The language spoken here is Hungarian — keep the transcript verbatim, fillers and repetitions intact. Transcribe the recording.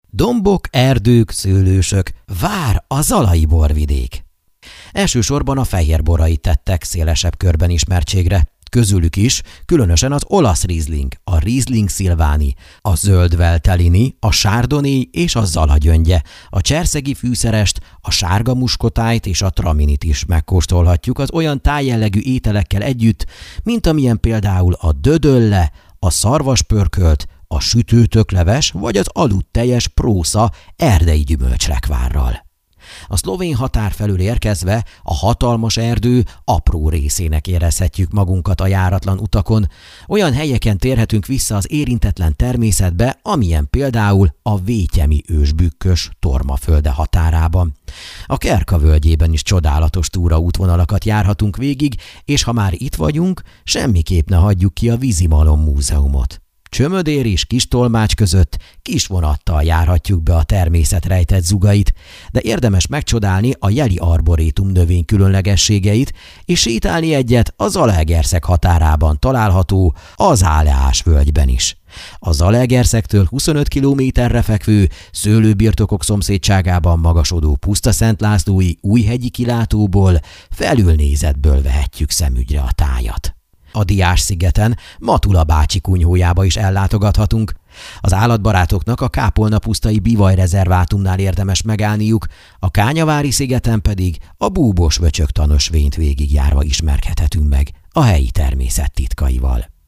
Dombok, erdők, szőlősök, vár a zalai borvidék. Elsősorban a fehérborai tettek szélesebb körben ismertségre. Közülük is különösen az olasz Riesling, a Riesling Szilváni, a zöld Veltlini, a Chardonnay és a Zala gyöngye, a cserszegi fűszerest, a sárga muskotájt és a traminit is megkóstolhatjuk az olyan tájjellegű ételekkel együtt, mint amilyen például a dödölle, a szarvaspörkölt, a sütőtökleves vagy az aludteljes prósza erdei gyümölcslekvárral. A szlovén határ felül érkezve a hatalmas erdő apró részének érezhetjük magunkat a járatlan utakon. Olyan helyeken térhetünk vissza az érintetlen természetbe, amilyen például a vétyemi ősbükkös Tormafölde határában. A Kerka völgyében is csodálatos túraútvonalakat járhatunk végig, és ha már itt vagyunk, semmiképp ne hagyjuk ki a Vízimalom múzeumot. Csömödér és Kistolmács között kis vonattal járhatjuk be a természet rejtett zugait, de érdemes megcsodálni a jeli arborétum növény különlegességeit, és sétálni egyet a Zalaegerszeg határában található az Áleás völgyben is. A Zalaegerszektől huszonöt kilométerre fekvő szőlőbirtokok szomszédságában magasodó Pusztaszentlászlói Újhegyi kilátóból felülnézetből vehetjük szemügyre a tájat. A Diás-szigeten Matula bácsi kunyhójába is ellátogathatunk. Az állatbarátoknak a Kápolna-pusztai bivajrezervátumnál érdemes megállniuk, a Kányavári-szigeten pedig a búbos vöcsögtanos vényt végigjárva ismerkedhetünk meg a helyi természet titkaival.